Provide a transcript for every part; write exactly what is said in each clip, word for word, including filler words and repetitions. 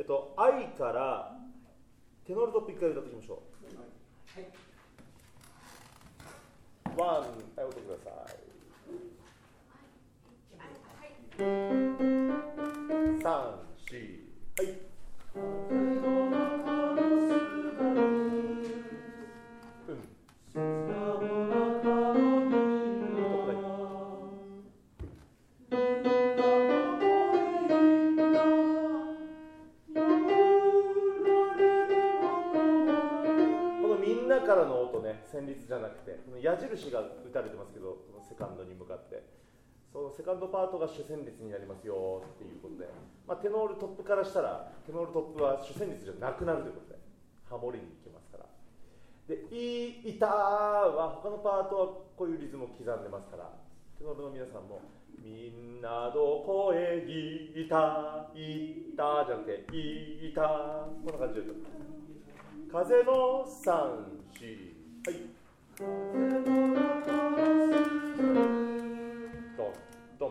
っと、愛からテノールトップいっかい歌っていきましょう。ワン、はい、お歌ください。さん、し、はい。からの音ね、旋律じゃなくて、矢印が打たれてますけど、セカンドに向かって、そのセカンドパートが主旋律になりますよっていうことで、まあ、テノールトップからしたら、テノールトップは主旋律じゃなくなるということで、ハモリに行きますから。で、い、いたは、他のパートはこういうリズムを刻んでますから、テノールの皆さんも、みんなどこへ行った、行ったじゃなくて、いた、こんな感じで。風の三四、はい。ドンドン。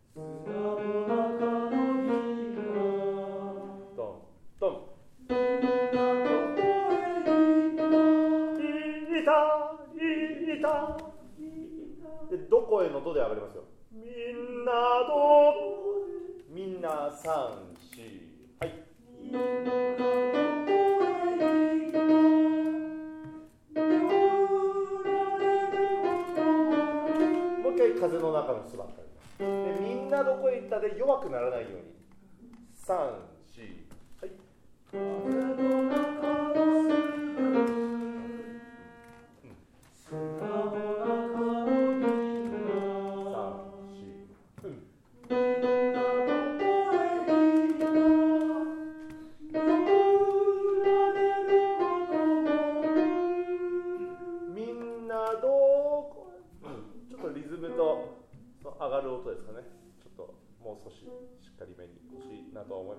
ドンドン。いたいた。でどこへのどで上がりますよ。みんなどこへ。みんな三四、はい。風の中の巣ばっかりで、みんなどこへ行ったで弱くならないようにさん、し、はい。風の中の巣の中のみんなさん、し、うん。みんなどこへ、ちょっとリズムと上がる音ですかね。ちょっともう少ししっかりめに欲しいなと思います。